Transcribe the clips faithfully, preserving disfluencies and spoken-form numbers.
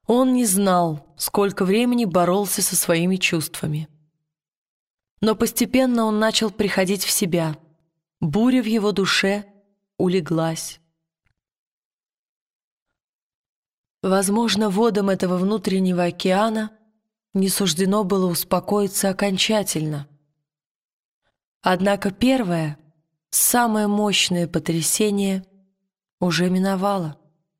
Он не знал, сколько времени боролся со своими чувствами. Но постепенно он начал приходить в себя. Буря в его душе улеглась. Возможно, водам этого внутреннего океана не суждено было успокоиться окончательно. Однако первое, самое мощное потрясение уже миновало.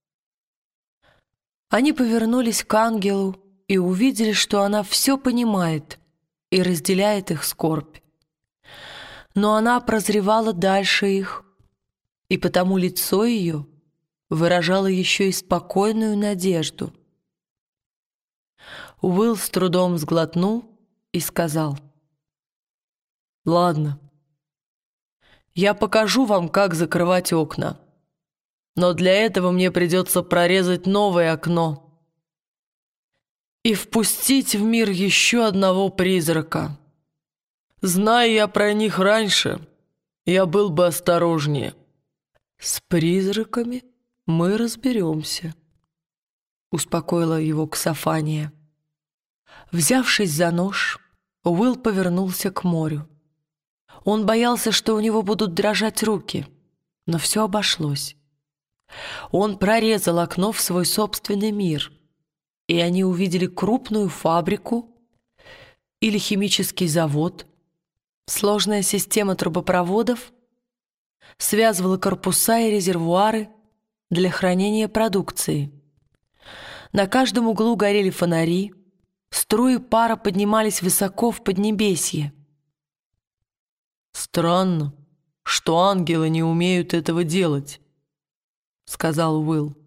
Они повернулись к ангелу и увидели, что она все понимает и разделяет их скорбь. Но она прозревала дальше их, и потому лицо ее выражало еще и спокойную надежду. Уилл с трудом сглотнул и сказал: «Ладно, я покажу вам, как закрывать окна, но для этого мне придется прорезать новое окно и впустить в мир еще одного призрака. Зная я про них раньше, я был бы осторожнее. С призраками мы разберемся», — успокоила его Ксофания. Взявшись за нож, Уилл повернулся к морю. Он боялся, что у него будут дрожать руки, но все обошлось. Он прорезал окно в свой собственный мир, и они увидели крупную фабрику или химический завод. Сложная система трубопроводов связывала корпуса и резервуары для хранения продукции. На каждом углу горели фонари, струи пара поднимались высоко в поднебесье. «Странно, что ангелы не умеют этого делать», — сказал Уилл.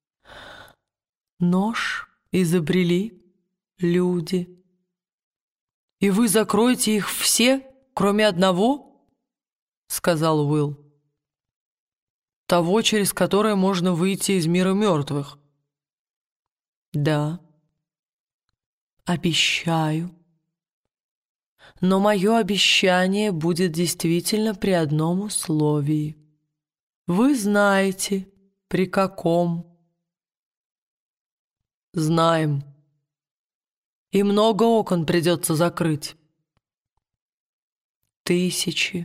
«Нож изобрели люди. И вы закроете их все, кроме одного?» — сказал Уилл. «Того, через которое можно выйти из мира мертвых». «Да, обещаю. Но мое обещание будет действительно при одном условии. Вы знаете, при каком?» «Знаем. И много окон придется закрыть». «Тысячи.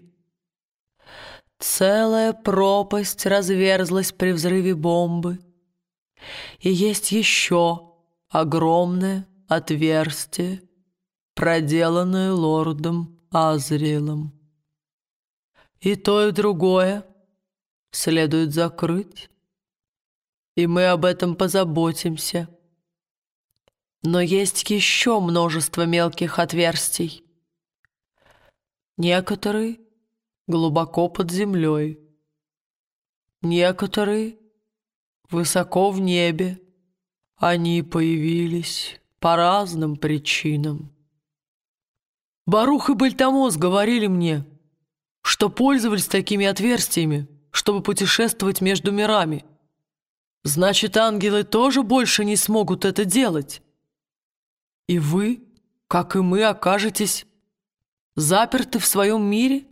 Целая пропасть разверзлась при взрыве бомбы. И есть еще огромное отверстие, проделанное лордом Азриэлом. И то, и другое следует закрыть, и мы об этом позаботимся. Но есть еще множество мелких отверстий. Некоторые глубоко под землей, некоторые высоко в небе. Они появились по разным причинам. Барух и Бальтамос говорили мне, что пользовались такими отверстиями, чтобы путешествовать между мирами. Значит, ангелы тоже больше не смогут это делать. И вы, как и мы, окажетесь заперты в своем мире?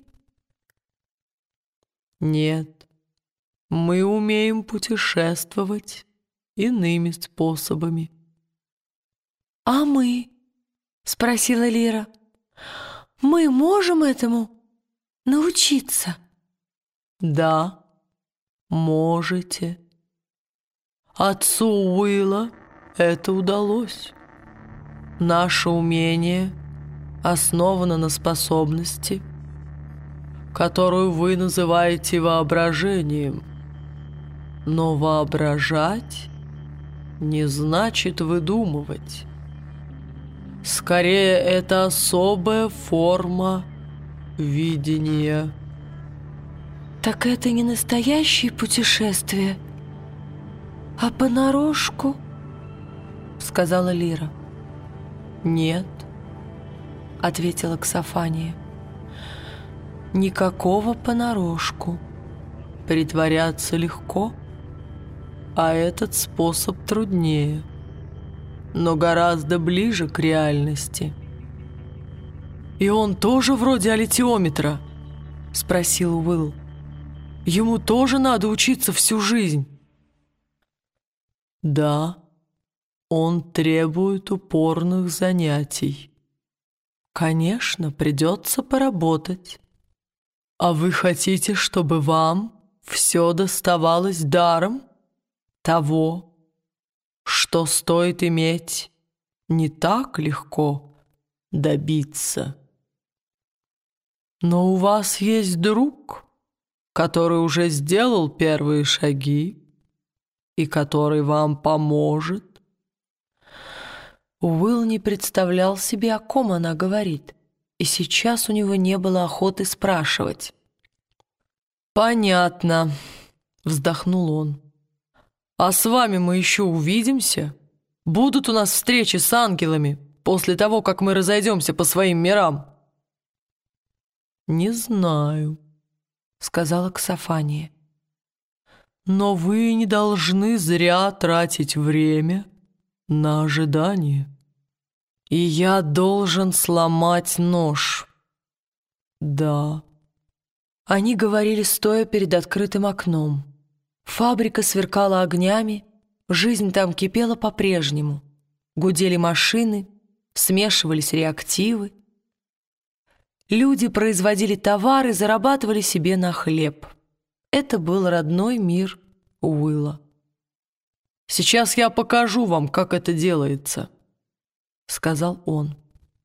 Нет, мы умеем путешествовать иными способами. «А мы?» — спросила Лира. «Мы можем этому научиться?» «Да, можете. Отцу Уилла это удалось. Наше умение основано на способности, которую вы называете воображением. Но воображать не значит выдумывать. Скорее, это особая форма видения». «Так это не настоящее путешествие, а понарошку?» — сказала Лира. «Нет», — ответила Ксофания. «Никакого понарошку. Притворяться легко, а этот способ труднее, но гораздо ближе к реальности». «И он тоже вроде аллитиометра?» — спросил Уилл. «Ему тоже надо учиться всю жизнь?» «Да, он требует упорных занятий. Конечно, придется поработать. А вы хотите, чтобы вам все доставалось даром? Того, что стоит иметь, не так легко добиться. Но у вас есть друг, который уже сделал первые шаги и который вам поможет. Уилл не представлял себе, о ком она говорит, и сейчас у него не было охоты спрашивать. «Понятно», — вздохнул он. «А с вами мы еще увидимся? Будут у нас встречи с ангелами после того, как мы разойдемся по своим мирам?» «Не знаю», — сказала Ксофания. «Но вы не должны зря тратить время на ожидание. И я должен сломать нож. Да». Они говорили, стоя перед открытым окном. Фабрика сверкала огнями, жизнь там кипела по-прежнему. Гудели машины, смешивались реактивы. Люди производили товары, зарабатывали себе на хлеб. Это был родной мир Уилла. «Сейчас я покажу вам, как это делается», — сказал он.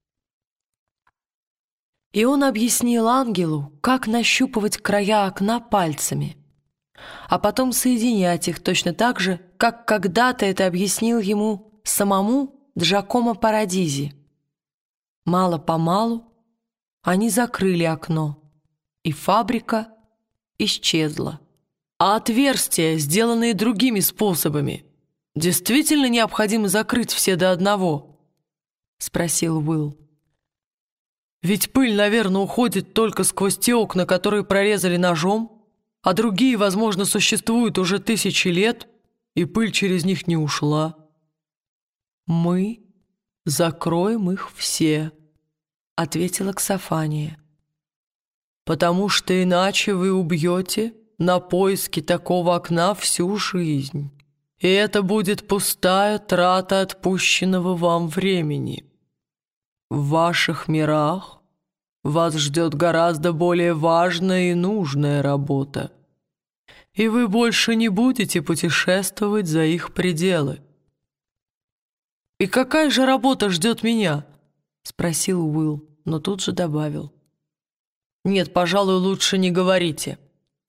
И он объяснил ангелу, как нащупывать края окна пальцами, а потом соединять их точно так же, как когда-то это объяснил ему самому Джакомо Парадизи. Мало-помалу они закрыли окно, и фабрика исчезла. «А отверстия, сделанные другими способами, действительно необходимо закрыть все до одного?» — спросил Уилл. «Ведь пыль, наверное, уходит только сквозь те окна, которые прорезали ножом, а другие, возможно, существуют уже тысячи лет, и пыль через них не ушла. Мы закроем их все», — ответила Ксофания, «потому что иначе вы убьете на поиски такого окна всю жизнь, и это будет пустая трата отпущенного вам времени. В ваших мирах вас ждет гораздо более важная и нужная работа, и вы больше не будете путешествовать за их пределы». «И какая же работа ждет меня?» — спросил Уилл, но тут же добавил. «Нет, пожалуй, лучше не говорите.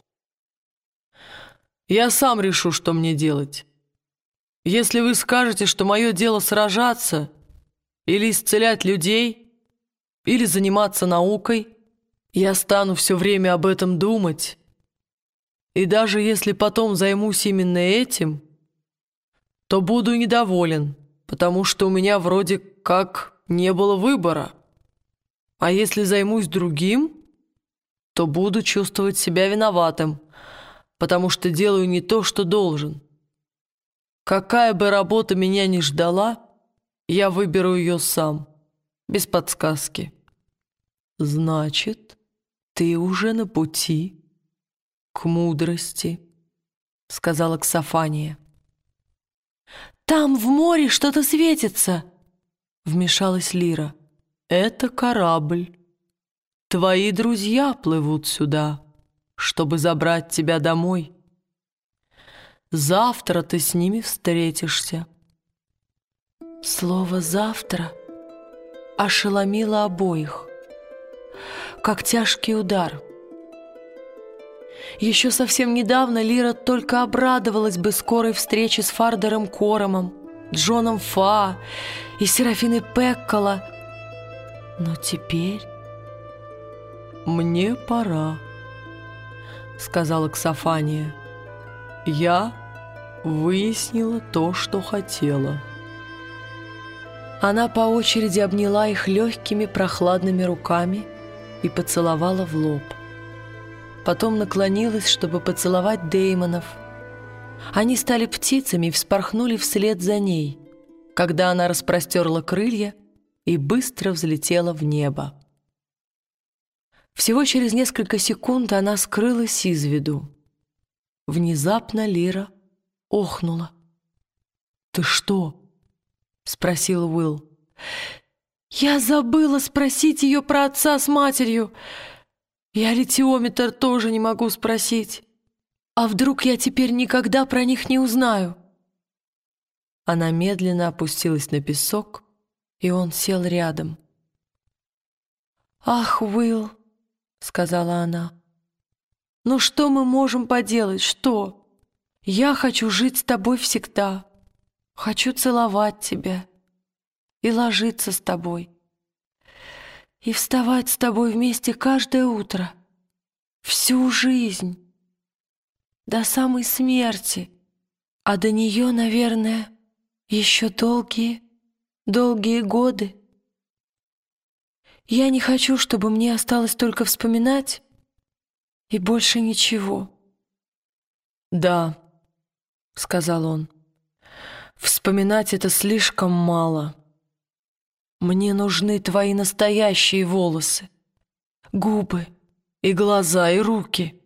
Я сам решу, что мне делать. Если вы скажете, что мое дело сражаться или исцелять людей, или заниматься наукой, я стану все время об этом думать. И даже если потом займусь именно этим, то буду недоволен, потому что у меня вроде как не было выбора. А если займусь другим, то буду чувствовать себя виноватым, потому что делаю не то, что должен. Какая бы работа меня ни ждала, я выберу ее сам, без подсказки». «Значит, ты уже на пути к мудрости», — сказала Ксофания. «Там в море что-то светится», — вмешалась Лира. «Это корабль. Твои друзья плывут сюда, чтобы забрать тебя домой. Завтра ты с ними встретишься». Слово «завтра» ошеломило обоих, как тяжкий удар. Еще совсем недавно Лира только обрадовалась бы скорой встрече с Фардером Коромом, Джоном Фа и Серафиной Пеккола. Но теперь... «Мне пора», — сказала Ксофания. «Я выяснила то, что хотела». Она по очереди обняла их легкими прохладными руками и поцеловала в лоб. Потом наклонилась, чтобы поцеловать Деймонов. Они стали птицами и вспорхнули вслед за ней, когда она распростерла крылья и быстро взлетела в небо. Всего через несколько секунд она скрылась из виду. Внезапно Лира охнула. «Ты что, спросил Уилл. «Я забыла спросить ее про отца с матерью. Я литиометр тоже не могу спросить. А вдруг я теперь никогда про них не узнаю?» Она медленно опустилась на песок, и он сел рядом. «Ах, Уилл», — сказала она, — «ну что мы можем поделать, что? Я хочу жить с тобой всегда, хочу целовать тебя и ложиться с тобой, и вставать с тобой вместе каждое утро, всю жизнь, до самой смерти, а до нее, наверное, еще долгие, долгие годы. Я не хочу, чтобы мне осталось только вспоминать и больше ничего». «Да», — сказал он, — «вспоминать это слишком мало. Мне нужны твои настоящие волосы, губы и глаза, и руки.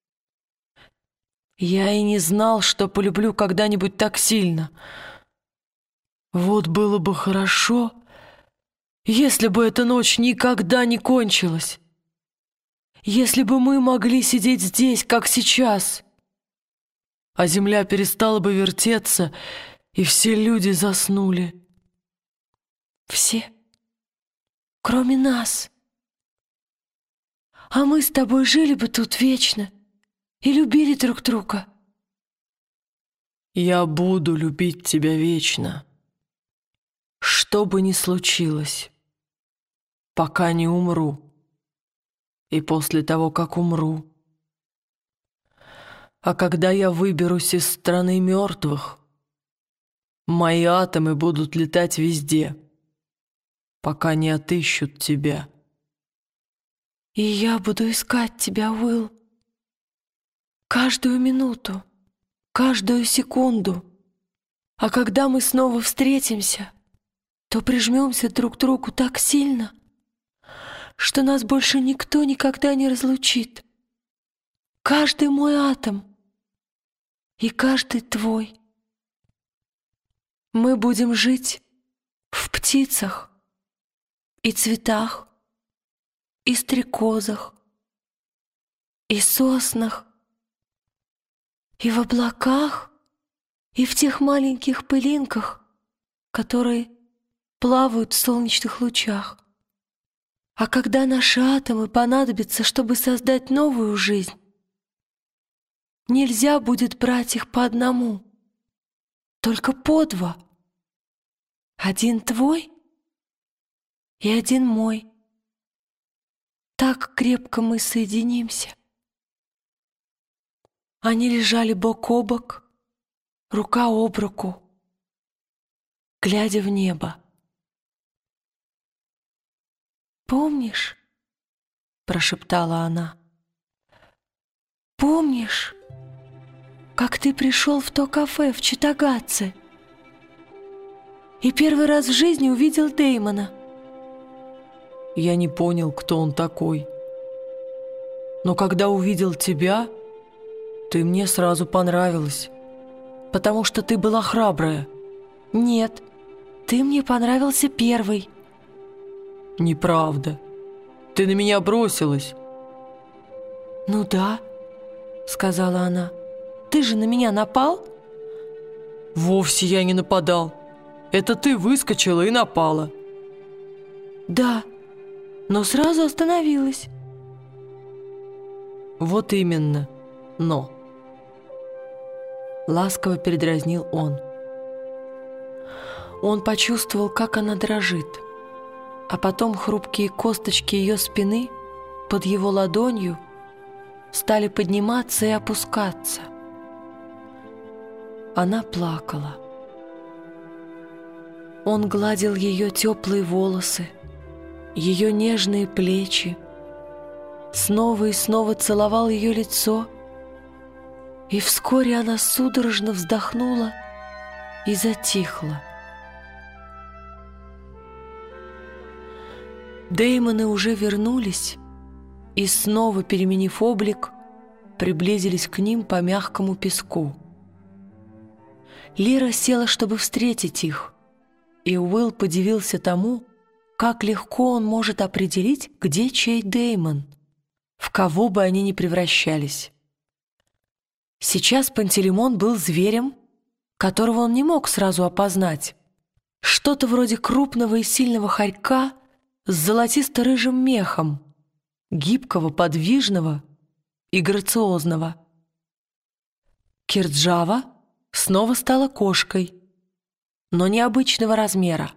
Я и не знал, что полюблю когда-нибудь так сильно. Вот было бы хорошо, если бы эта ночь никогда не кончилась, если бы мы могли сидеть здесь, как сейчас, а земля перестала бы вертеться, и все люди заснули». «Все, кроме нас. А мы с тобой жили бы тут вечно и любили друг друга». «Я буду любить тебя вечно, что бы ни случилось, пока не умру и после того, как умру. А когда я выберусь из страны мертвых, мои атомы будут летать везде, пока не отыщут тебя». «И я буду искать тебя, Уилл, каждую минуту, каждую секунду. А когда мы снова встретимся, то прижмемся друг к другу так сильно, что нас больше никто никогда не разлучит. Каждый мой атом и каждый твой. Мы будем жить в птицах и цветах, и стрекозах, и соснах, и в облаках, и в тех маленьких пылинках, которые плавают в солнечных лучах. А когда наши атомы понадобятся, чтобы создать новую жизнь, нельзя будет брать их по одному, только по два. Один твой и один мой. Так крепко мы соединимся». Они лежали бок о бок, рука об руку, глядя в небо. «Помнишь?» — прошептала она. «Помнишь, как ты пришел в то кафе в Читтагатсе и первый раз в жизни увидел Дэймона?» Я не понял, кто он такой. Но когда увидел тебя, ты мне сразу понравилась, потому что ты была храбрая. «Нет, ты мне понравился первый». «Неправда. Ты на меня бросилась». «Ну да», — сказала она. «Ты же на меня напал?» «Вовсе я не нападал. Это ты выскочила и напала». «Да, но сразу остановилась». «Вот именно, но...» Ласково передразнил он. Он почувствовал, как она дрожит, а потом хрупкие косточки ее спины под его ладонью стали подниматься и опускаться. Она плакала. Он гладил ее теплые волосы, ее нежные плечи, снова и снова целовал ее лицо, и вскоре она судорожно вздохнула и затихла. Дэймоны уже вернулись и, снова переменив облик, приблизились к ним по мягкому песку. Лира села, чтобы встретить их, И Уилл подивился тому, как легко он может определить, где чей Дэймон, в кого бы они ни превращались. Сейчас Пантелеймон был зверем, которого он не мог сразу опознать. Что-то вроде крупного и сильного хорька с золотисто-рыжим мехом, гибкого, подвижного и грациозного. Кирджава снова стала кошкой, но необычного размера.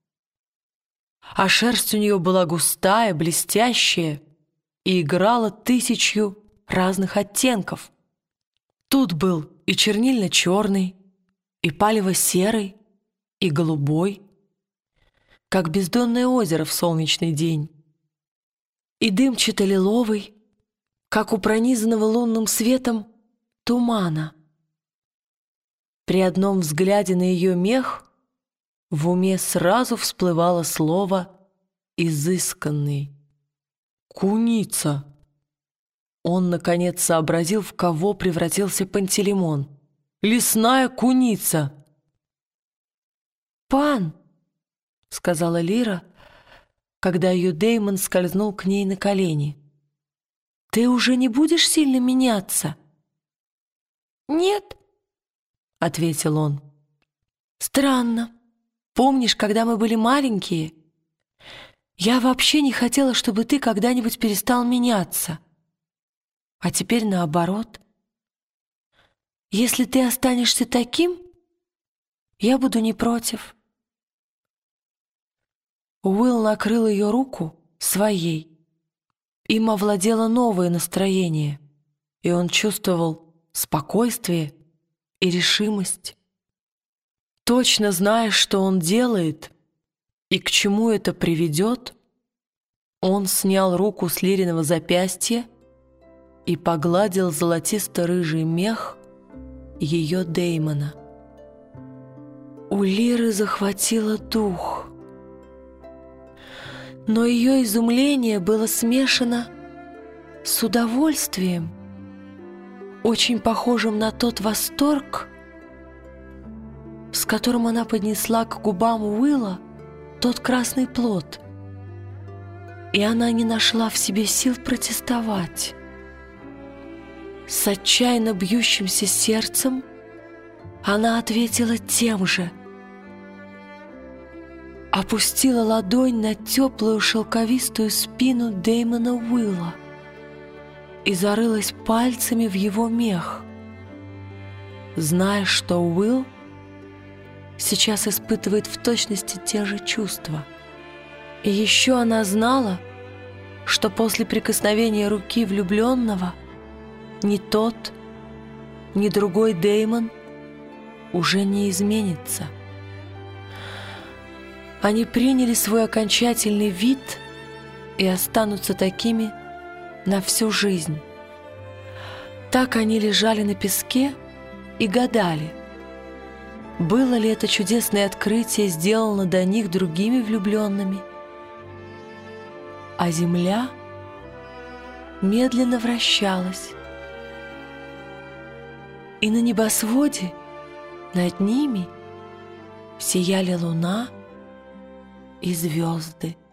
А шерсть у нее была густая, блестящая и играла тысячью разных оттенков. Тут был и чернильно-черный, и палево-серый, и голубой, как бездонное озеро в солнечный день, и дымчато-лиловый, как у пронизанного лунным светом тумана. При одном взгляде на ее мех в уме сразу всплывало слово «изысканный». «Куница». Он, наконец, сообразил, в кого превратился Пантелеймон. «Лесная куница!» «Пан!» — сказала Лира, когда ее Дэймон скользнул к ней на колени. «Ты уже не будешь сильно меняться?» «Нет», — ответил он. «Странно. Помнишь, когда мы были маленькие? Я вообще не хотела, чтобы ты когда-нибудь перестал меняться. А теперь наоборот. Если ты останешься таким, я буду не против». Уилл накрыл ее руку своей. Им овладело новое настроение, и он чувствовал спокойствие и решимость. Точно зная, что он делает и к чему это приведет, он снял руку с Лириного запястья и погладил золотисто-рыжий мех ее Дэймона. У Лиры захватило дух, но ее изумление было смешано с удовольствием, очень похожим на тот восторг, с которым она поднесла к губам Уилла тот красный плод, и она не нашла в себе сил протестовать. С отчаянно бьющимся сердцем она ответила тем же, опустила ладонь на теплую шелковистую спину Дэймона Уилла и зарылась пальцами в его мех, зная, что Уилл сейчас испытывает в точности те же чувства. И еще она знала, что после прикосновения руки влюбленного ни тот, ни другой Дэймон уже не изменится. Они приняли свой окончательный вид и останутся такими на всю жизнь. Так они лежали на песке и гадали, было ли это чудесное открытие сделано до них другими влюбленными. А земля медленно вращалась, и на небосводе над ними сияли луна и звезды.